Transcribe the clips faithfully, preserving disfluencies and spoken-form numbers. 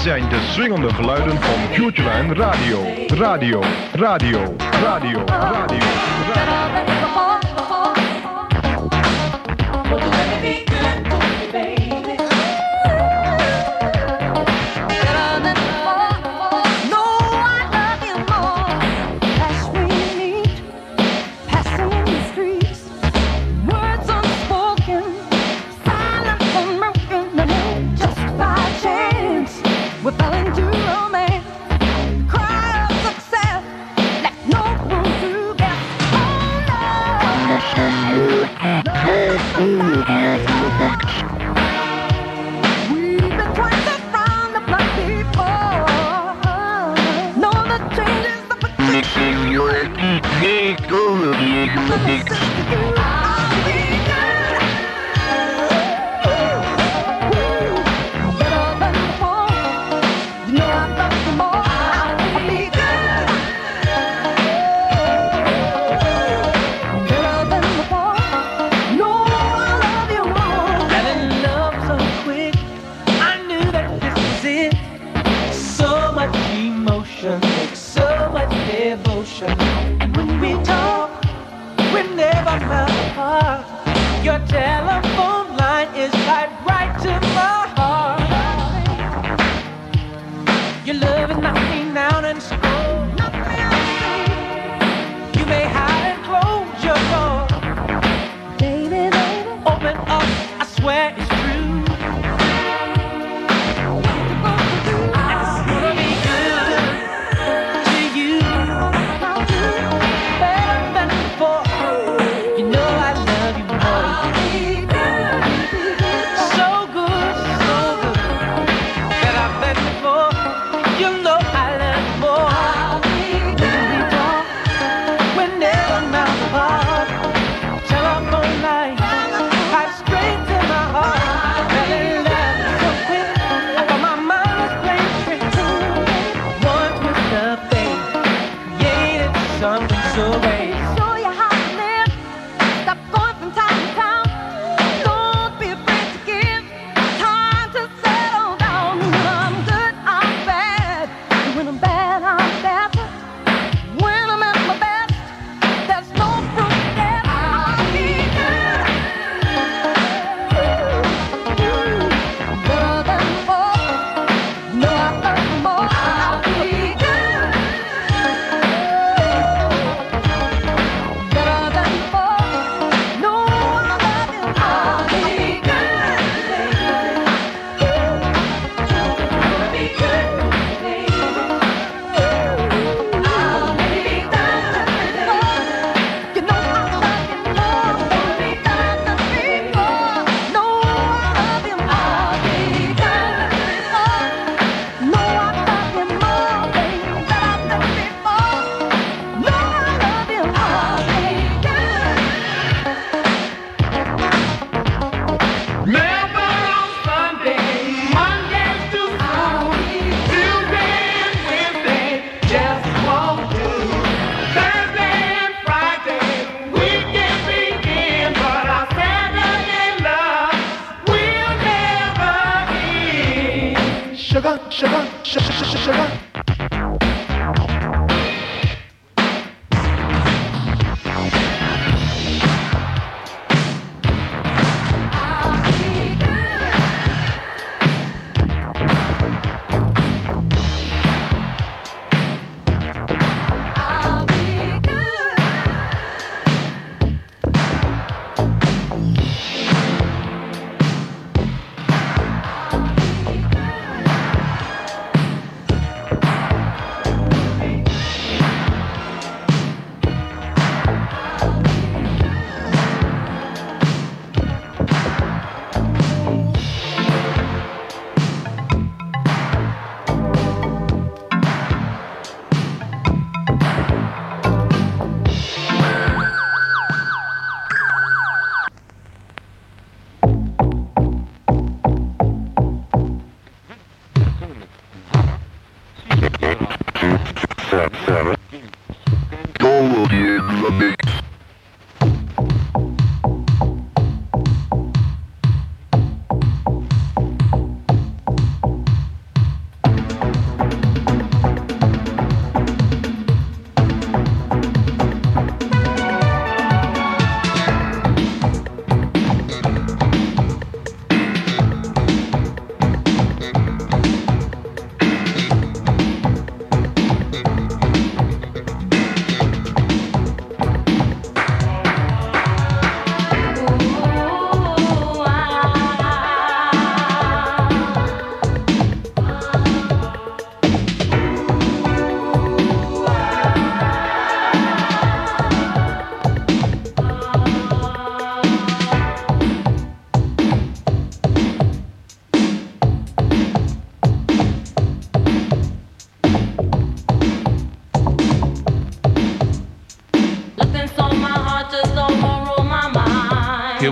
zijn de swingende geluiden van Futureline Radio. Radio, radio, radio, radio, radio.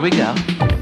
we go.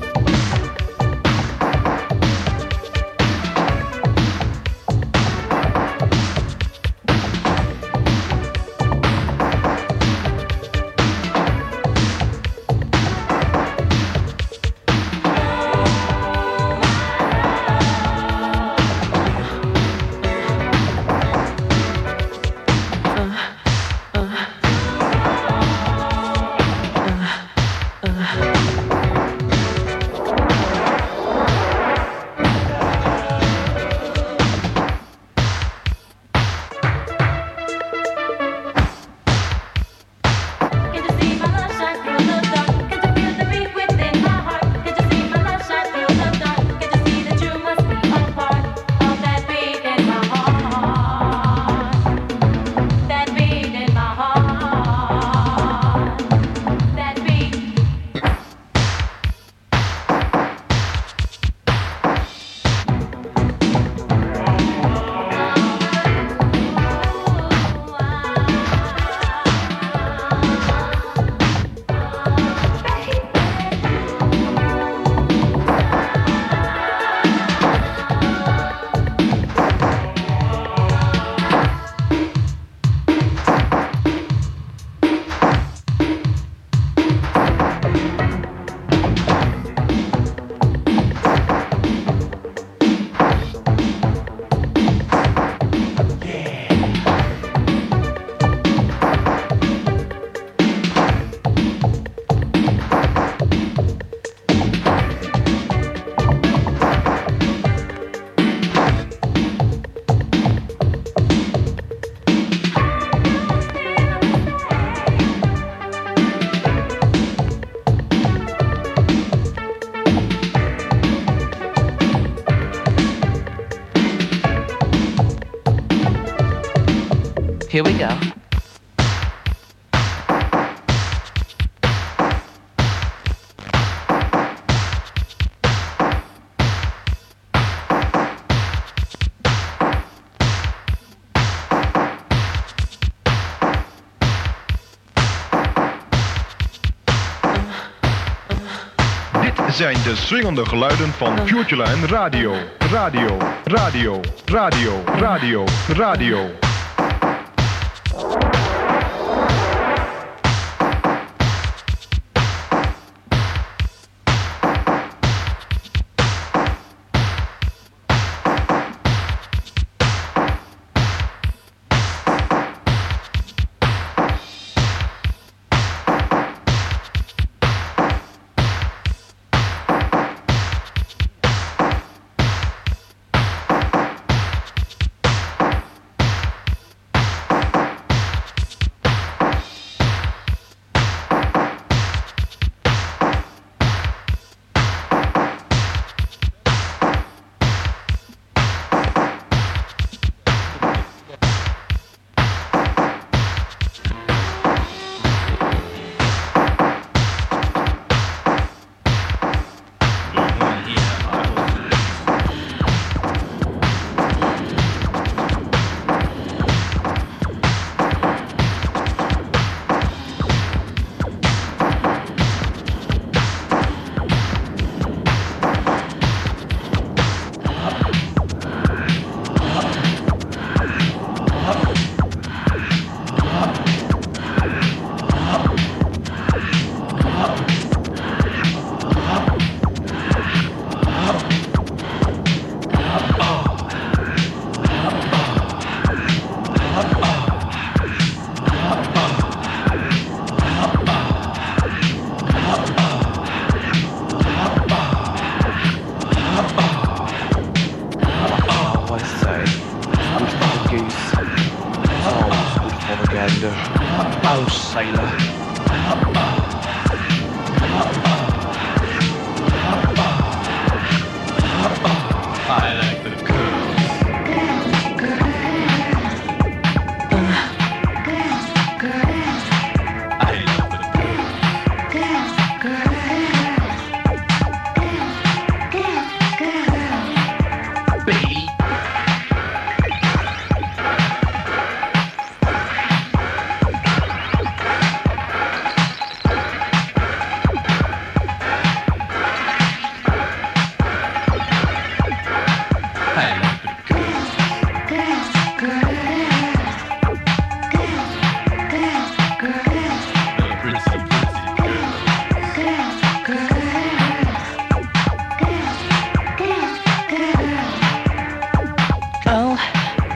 Here we go. Dit zijn de swingende geluiden van Futureline Radio. Radio, radio, radio, radio, radio.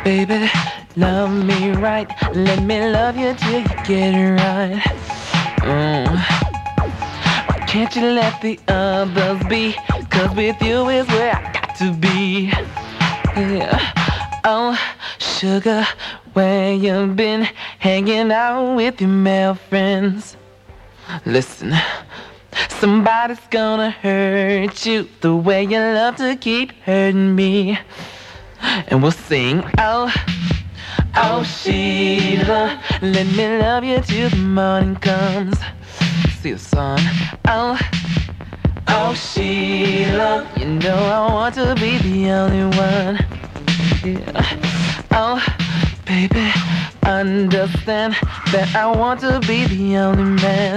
Baby, love me right. Let me love you till you get it right. Mm. Why can't you let the others be? Cause with you is where I got to be. Yeah. Oh, sugar, where you been? Hanging out with your male friends. Listen, somebody's gonna hurt you the way you love to keep hurting me. And we'll sing, oh, oh Sheila, let me love you till the morning comes. See the sun. Oh, oh Sheila, you know I want to be the only one. Yeah. Oh, baby, understand that I want to be the only man.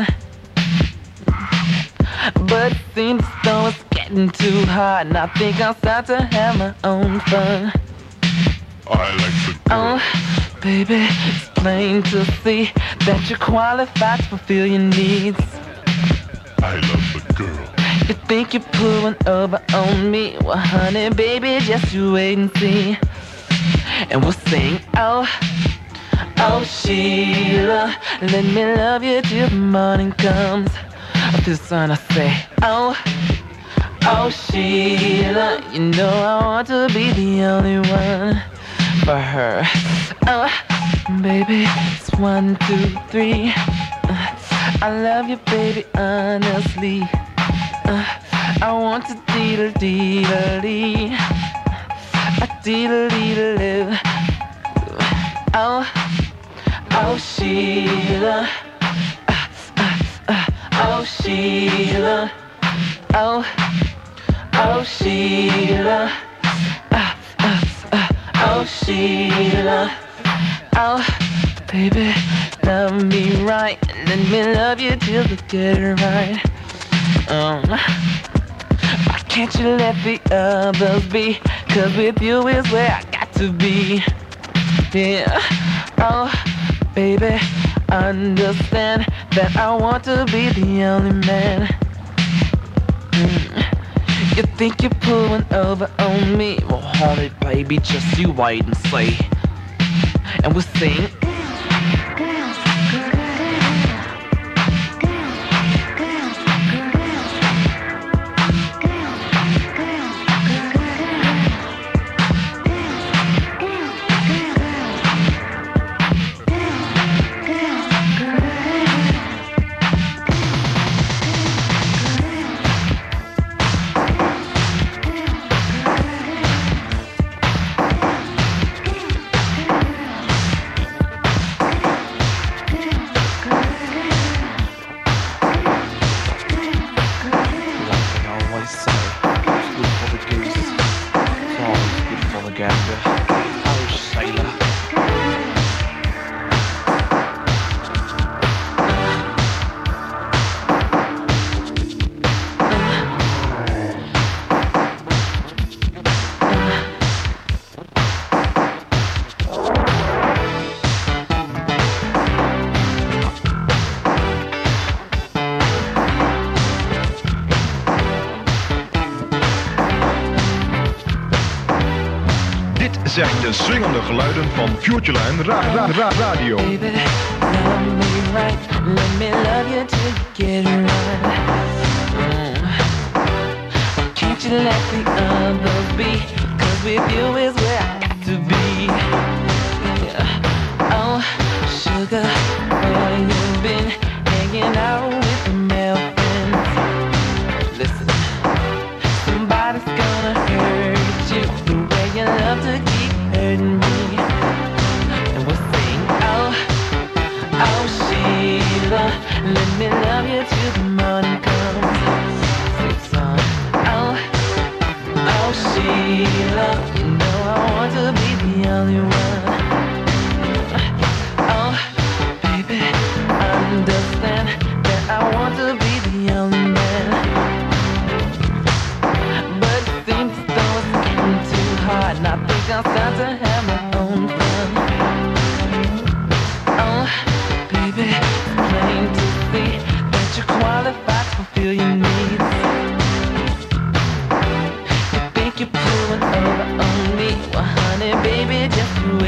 But it seems as though it's getting too hard, and I think I'll start to have my own fun. I like the girl. Oh, baby, it's plain to see that you're qualified to fulfill your needs. I love the girl. You think you're pulling over on me? Well, honey, baby, just you wait and see. And we'll sing, oh, oh Sheila, let me love you till the morning comes. Up to the sun I say, oh, oh Sheila, you know I want to be the only one for her. Oh, baby, it's one, two, three. Uh, I love you, baby, honestly. Uh, I want to deedle-deedle-dee. A deedle-deedle-doo. Oh, oh Sheila. Oh Sheila, oh, oh Sheila, uh, uh, uh, oh Sheila, oh, baby, love me right, let me love you till you get it right. Um, why can't you let the others be? Cause with you is where I got to be. Yeah, oh, baby, understand that I want to be the only man. Mm. You think you're pulling over on me? Well, honey, baby, just you wait and see. And we'll sing. Zijn de swingende geluiden van Futureline ra ra ra Radio. Baby, love me right, let me love you till you get it right. Mm. Can't you let the others be? Cause with you is where I got to be. Yeah. Oh, sugar, where you been? Hanging out with the male friends. Listen, somebody's gonna hurt you the way you love to keep hurting me. And we'll sing, oh, oh Sheila, let me love you till the morning comes. Sing song, oh, oh Sheila, you know I want to be the only one. Oh, baby, understand that I want to be the only man. But it seems as though it's getting too hard, and I think I'll start to have my own fun. Oh, baby, it's plain to see that you're qualified to fulfill your needs. You think you're pulling over on me? Well, honey, baby, just you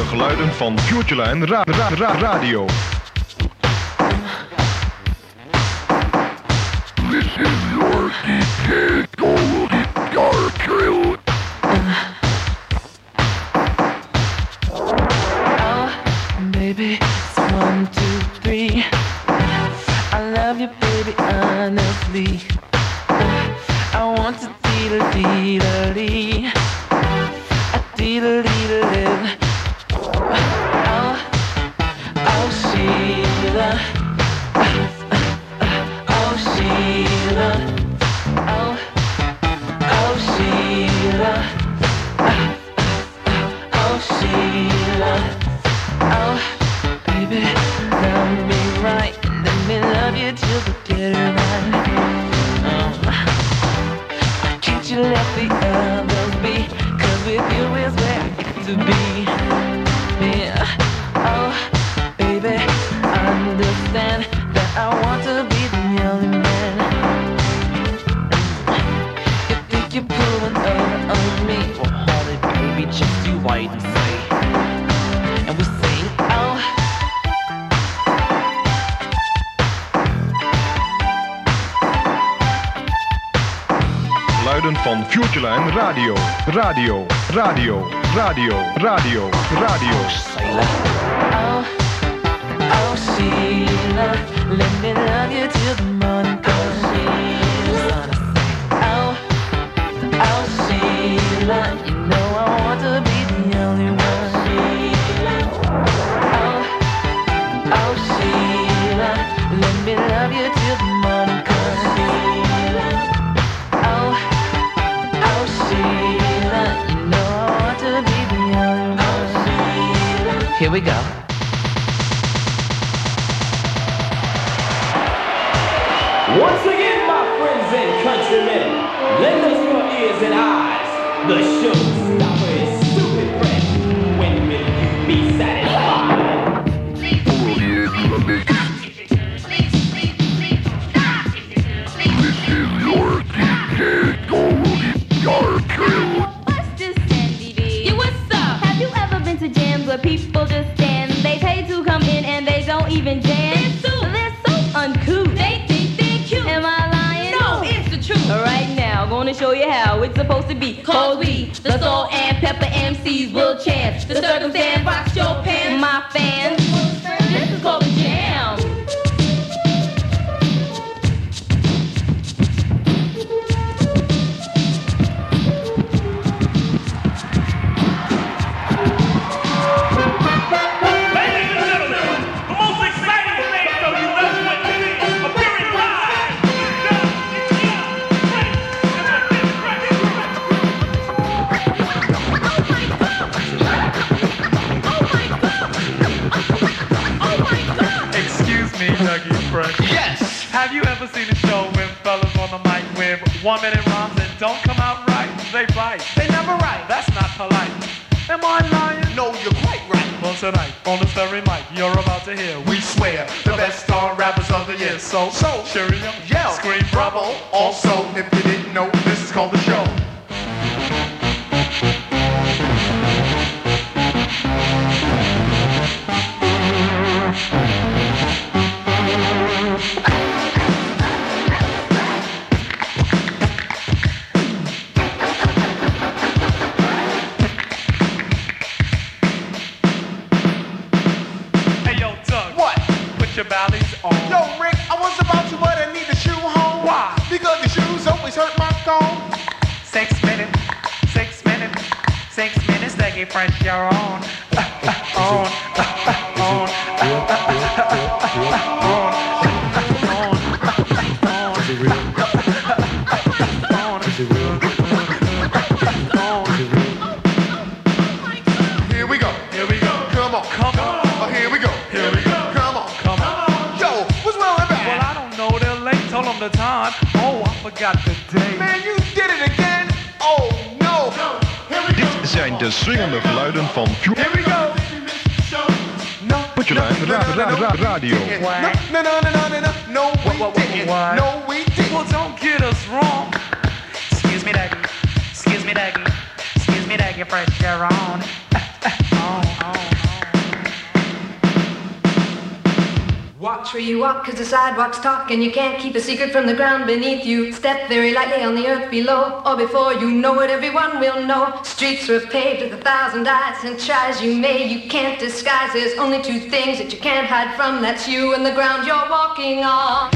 geluiden van Futureline ra ra ra Radio. This is your D J Goldie Garfield. Oh, baby, it's one, two, three. I love you, baby, honestly. I want to dee-da-dee-da-dee. A dee-da-dee-da-dee. Oh, oh, Sheila. Oh, Sheila. Oh, oh, Sheila. Oh, Sheila. Oh, baby, love me right. Let me love you till the get it right. Um, can't you let the others be? Cause with you is where I get to be. Yeah. Oh, baby, understand that I want to be the only man. You think you're pulling over on me? Well, hold it, baby, just you wait and see. And we sing, oh. Geluiden van Futureline Radio. Radio, radio, radio, radio, radio. Oh, oh, Sheila, let me love you till the morning comes. Oh, oh, Sheila, you know I want to be the only one. Oh, oh, Sheila, let me love you till the morning comes. Oh, oh, Sheila, you know I want to be the only one. Here we go. Once again, my friends and countrymen, lend us your ears and eyes. The showstopper is stupid fresh. When will you be satisfied? This is your D J Goldie Garfield. What's this, Sandy D? Yeah, what's up? Have you ever been to jams where people just stand? They pay to come in and they don't even dance. They're so, they're so uncouth. They think they're cute. Am I lying? No, it's the truth. Right now, gonna show you how it's supposed to be. Cause we, the Salt and Pepper M Cs, will chance the circumstance, box your pants, my fans. This is called a jam. Ladies and gentlemen, the most exciting stage show you've ever went to see, appearing live. Excuse me, Dougie Fresh. Yes. Have you ever seen a show with fellas on the mic with one minute rhymes that don't come out right? They bite. They never write. That's not polite. Am I lying? No, you're quite right. Well, tonight, on this very mic, you're about to hear, we swear, the best star rappers of the year. So, so cheery up, yell, scream bravo. Also, if you didn't know, this is called the show. Hey, yo, Doug. What? Put your ballies on. Yo, Rick, I was about to, but I need a shoe home. Why? Because the shoes always hurt my gone. Six minutes, six minutes, six minutes to get fresh, you're on. Uh, uh, on, uh, uh, on, uh, uh, uh, uh, on, Here we go. Here we go. Come on. Come on. Oh, here we go. Here we go. Come on. Come on. Yo, what's wrong with Well, that? I don't know, they're late, told them the time. Oh, I forgot the day. Man, you did it again. Oh, no. Here we go. Dit zijn de swingende geluiden van Here we go. No, Futureline ra ra ra Radio. No, no, no, no, no, no, no, no, we What, what, didn't. what? No, we didn't. Well, don't get us wrong. Excuse me, Daggy. Excuse me, Daggy. Excuse me, Daggy, fresh, you're on. on, on. Watch where you walk, cause the sidewalks talk, and you can't keep a secret from the ground beneath you. Step very lightly on the earth below, or before you know it, everyone will know. Streets are paved with a thousand eyes, and try as you may, you can't disguise. There's only two things that you can't hide from, that's you and the ground you're walking on.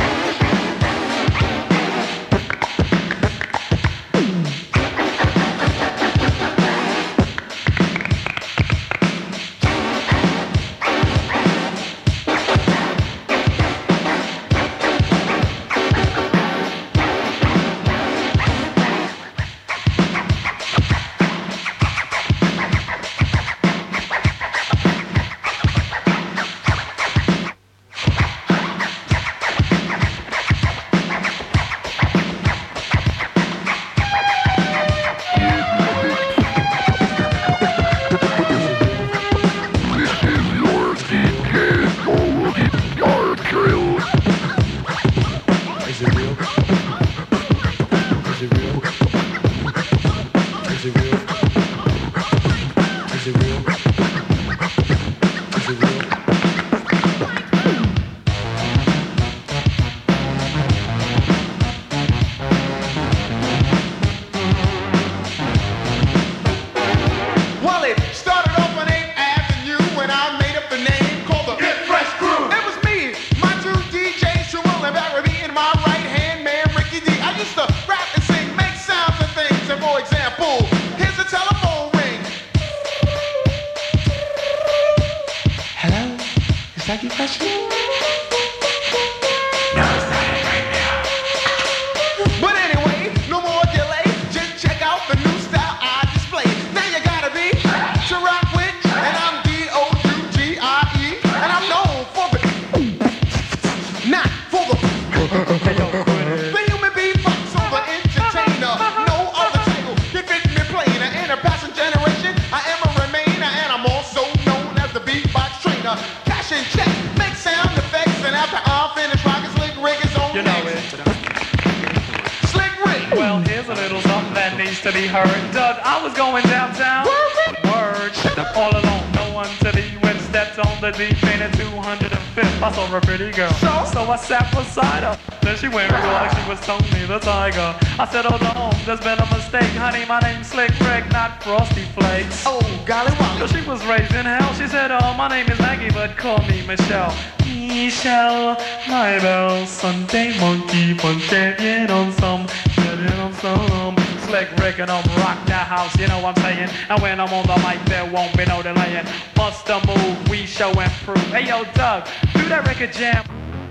I said, hold on, there's been a mistake. Honey, my name's Slick Rick, not Frosty Flakes. Oh, golly, wow. She was raised in hell. She said, oh, my name is Maggie, but call me Michelle. Michelle, my bell, Sunday monkey, fun getting on some, getting on some. Slick Rick and I'm rock that house, you know what I'm saying? And when I'm on the mic, there won't be no delaying. Bust a move, we show and prove. Hey, yo, Doug, do that record jam.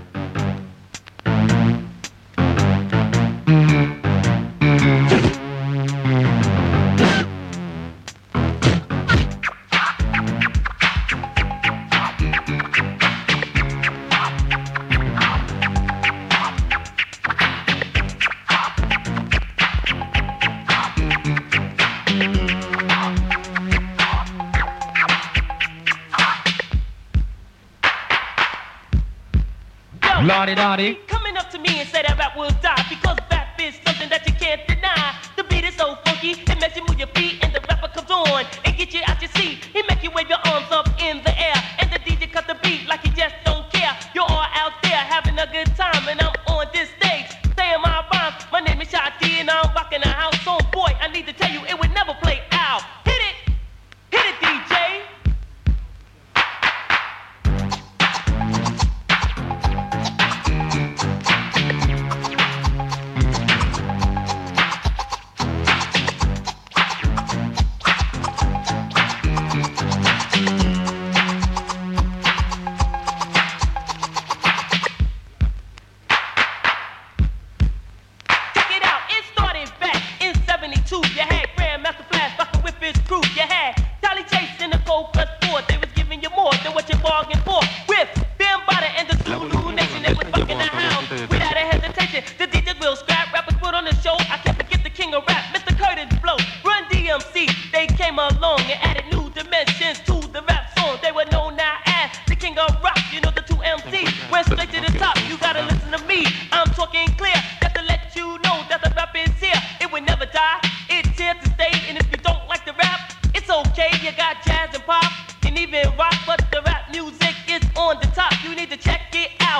Lottie-dottie. Coming up to me and say that rap will die because rap is something that you can't deny. The beat is so funky, it makes you move your feet and the rapper comes on and get you out your seat. He make you wave your arms up in the air and the D J cut the beat like he just don't care. You're all out there having a good time and I'm on this stage saying my rhymes. My name is Shotty and I'm rocking the house. So boy, I need to tell you it would never play out. Hit it, hit it, D J. Even rock, but the rap music is on the top. You need to check it out.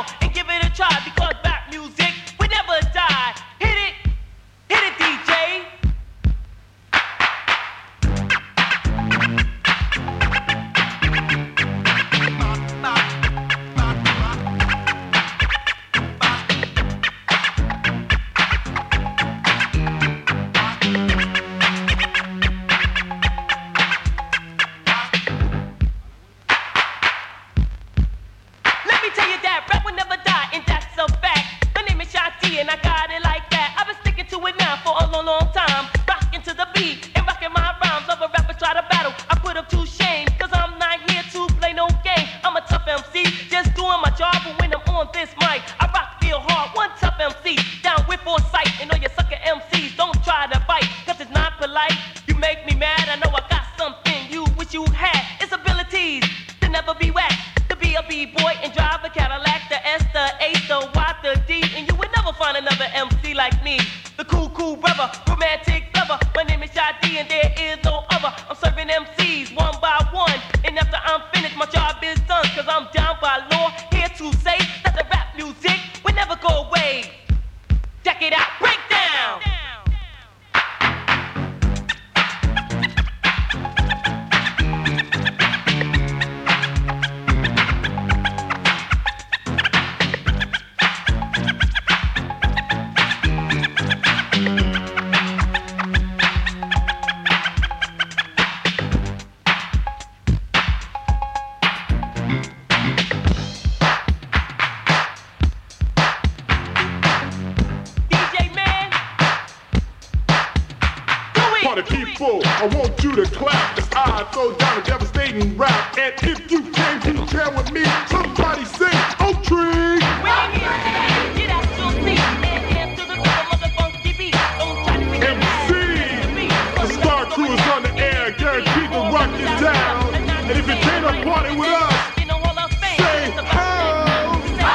another M C like me. The cool, cool brother, romantic lover. My name is Shadi and there is no other. I'm serving M Cs one by one. And after I'm finished, my job is done. Cause I'm down by law, here to say that the rap music will never go away. Check it out, break down. I want you to clap as I throw down a devastating rap. And if you came to jam with me, somebody sing Oak Tree. M C, the Star Crew is on the air, guaranteed to rock you down. And if you came to party with us, say how.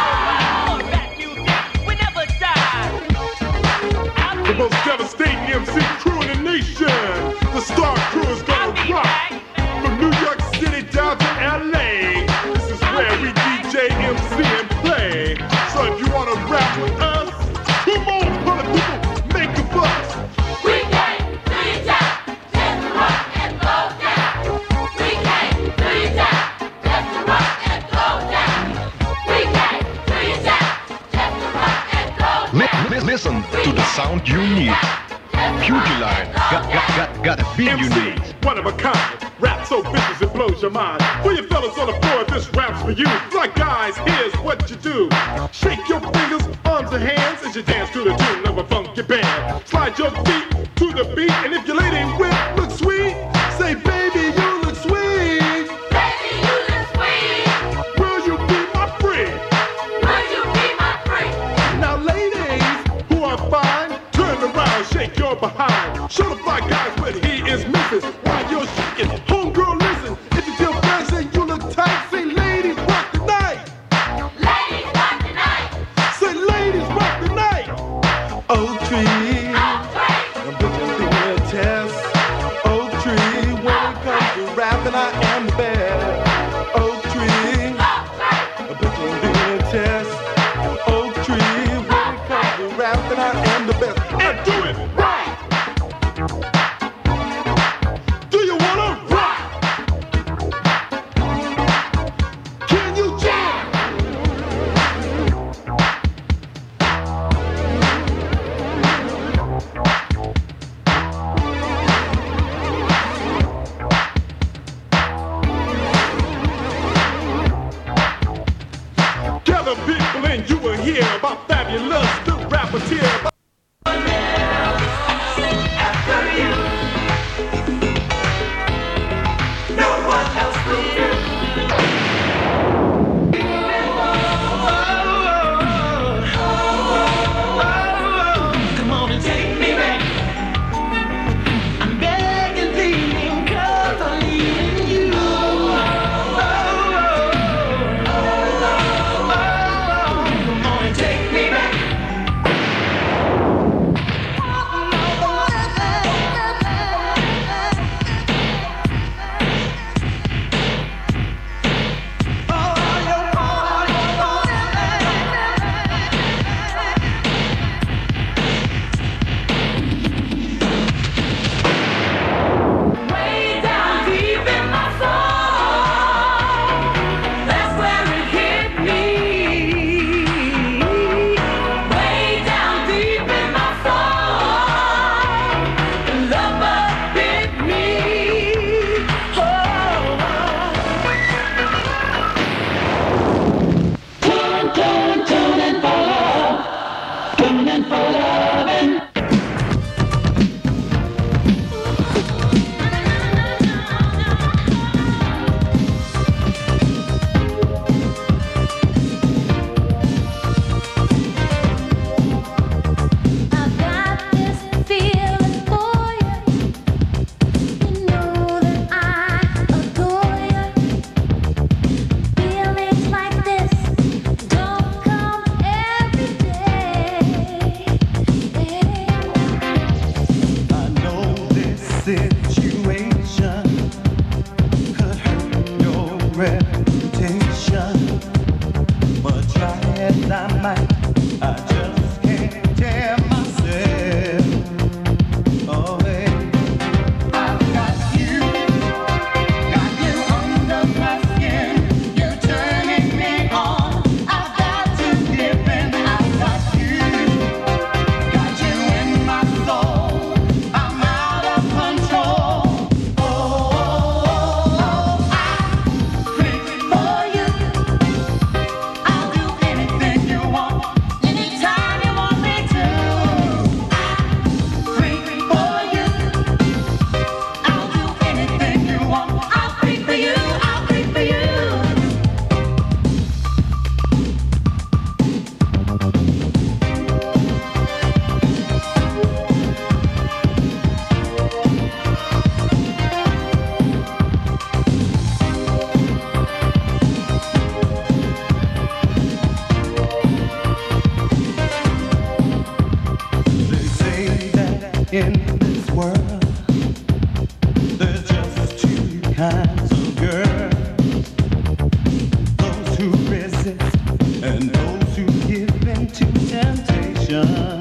The most devastating M C crew in the nation. The Star Crew is gonna rock from New York City down to L A. This is where we D J, M C, and play. So if you wanna rap with us, come on, brother people, make a buzz. We came to your town, just to rock and go down. We came to your town, just to rock and go down. We came to your town, just to rock and go down. Li- li- listen to the sound you need. Future Line, got, got, got, got a beat you need. One of a kind, rap so vicious it blows your mind. For you fellas on the floor, this rap's for you. Like guys, here's what you do. Shake your fingers, arms and hands as you dance to the tune of a funky band. Slide your feet to the beat, and if your lady whip looks sweet, say, baby, you look sweet. Baby, you look sweet. Will you be my friend? Will you be my friend? Now ladies who are fine, turn around, shake your behind. Show the fly guys what he is missing. While you're shaking, homegirl, listen. If you feel fresh and you look tight, say ladies rock the night. Ladies rock the night. Say ladies rock the night. Oak Tree, Oak Tree. I'm doing a test. Oak Tree, when it comes to rapping, I am the best. Oak Tree, Oak Tree. I'm doing a test. Oak Tree, when it comes to rapping, I am the best. And do it right. Do you wanna rock? Can you jam? Gather people and you will hear about fabulous the rapper here. in this world, there's just two kinds of girls. Those who resist and those who give in to temptation.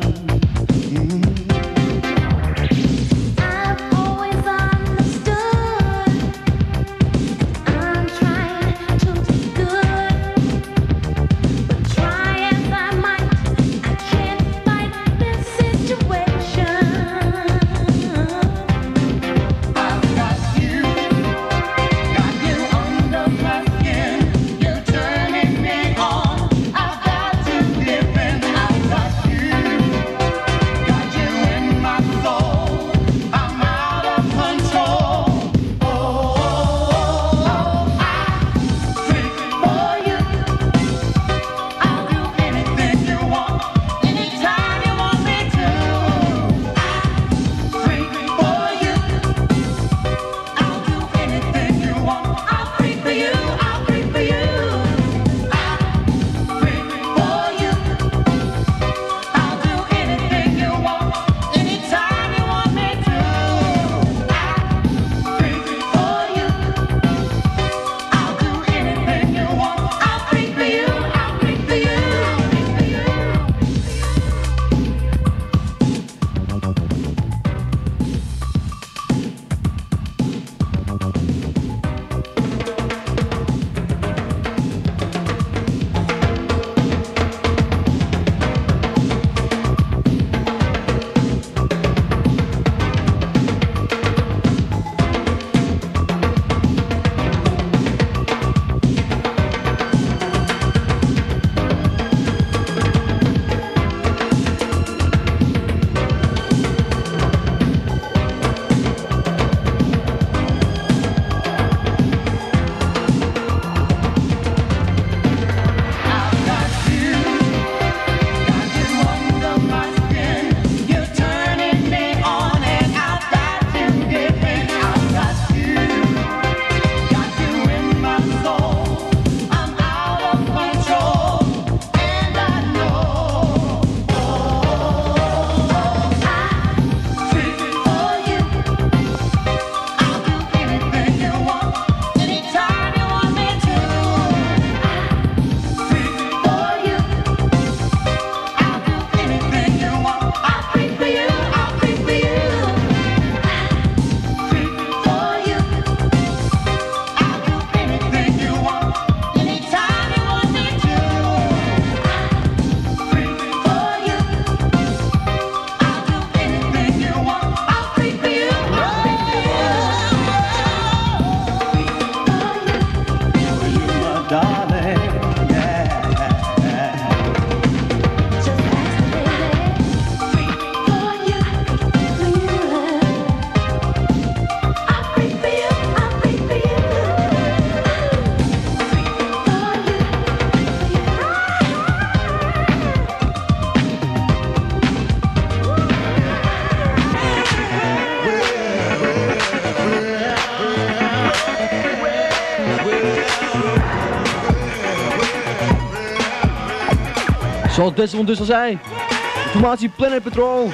Zoals Desmond dus al zei, informatie Planet Patrol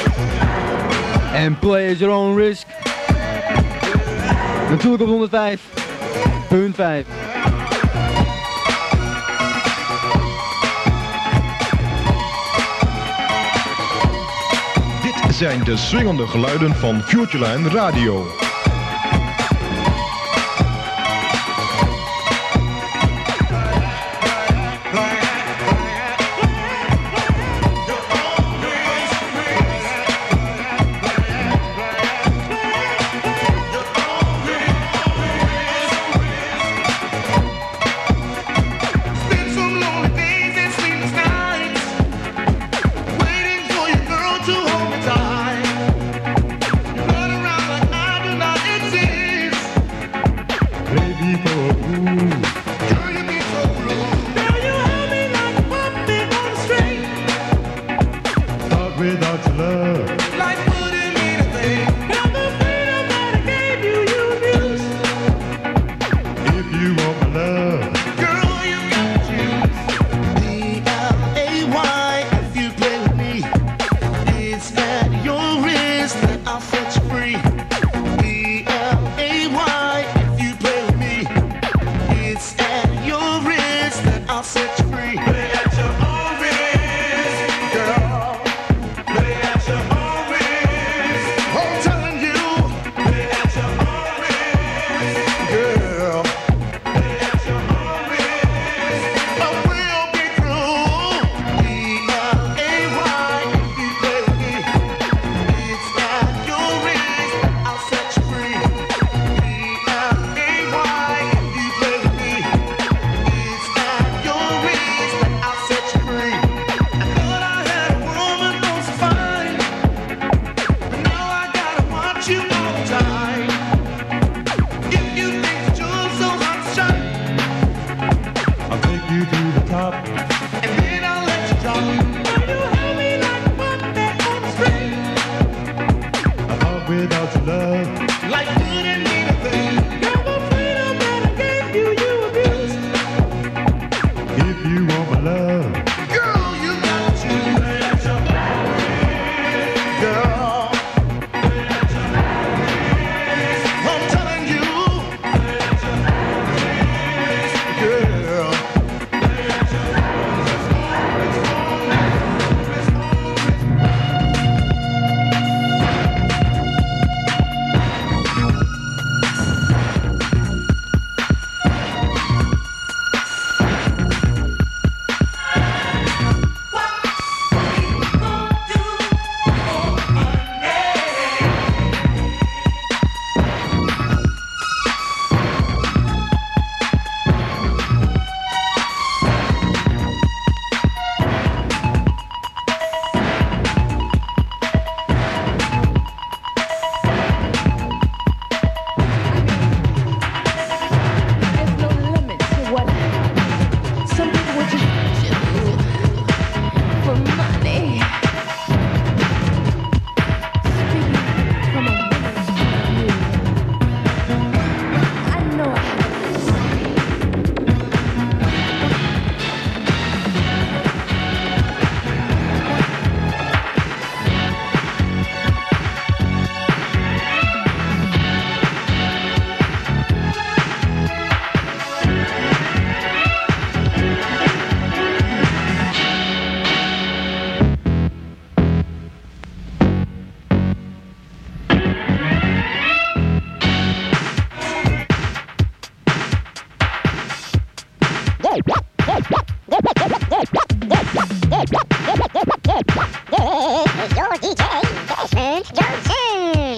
en play at your own risk. Natuurlijk op honderdvijf punt vijf. Dit zijn de swingende geluiden van Futureline Radio. Your wrist is your D J, Desmond Johnson.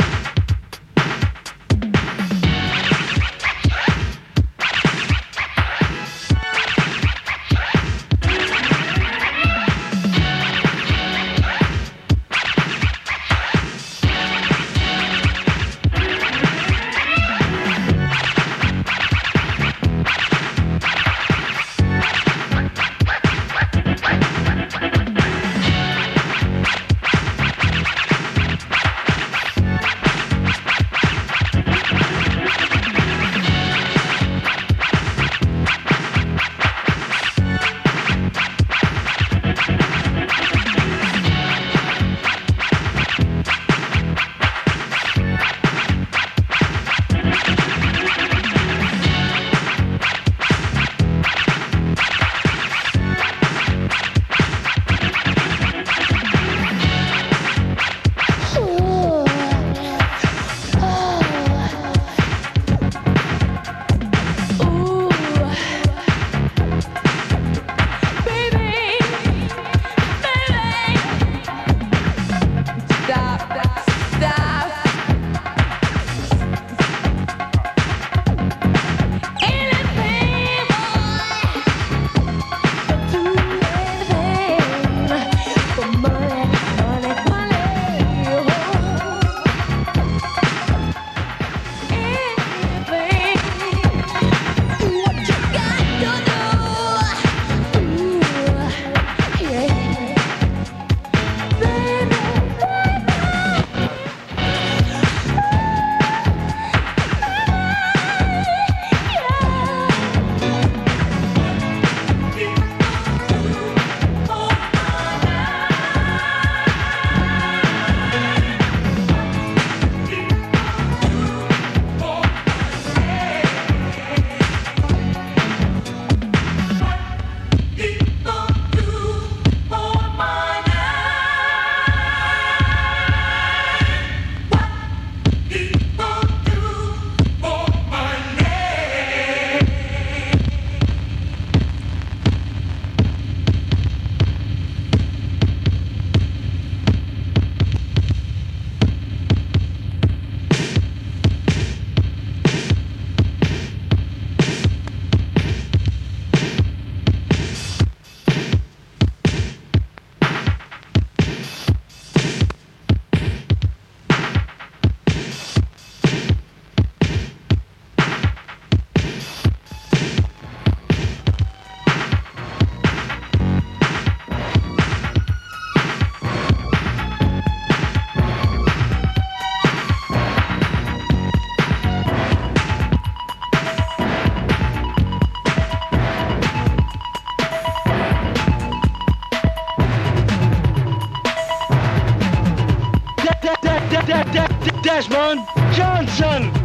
Desmond Johnson!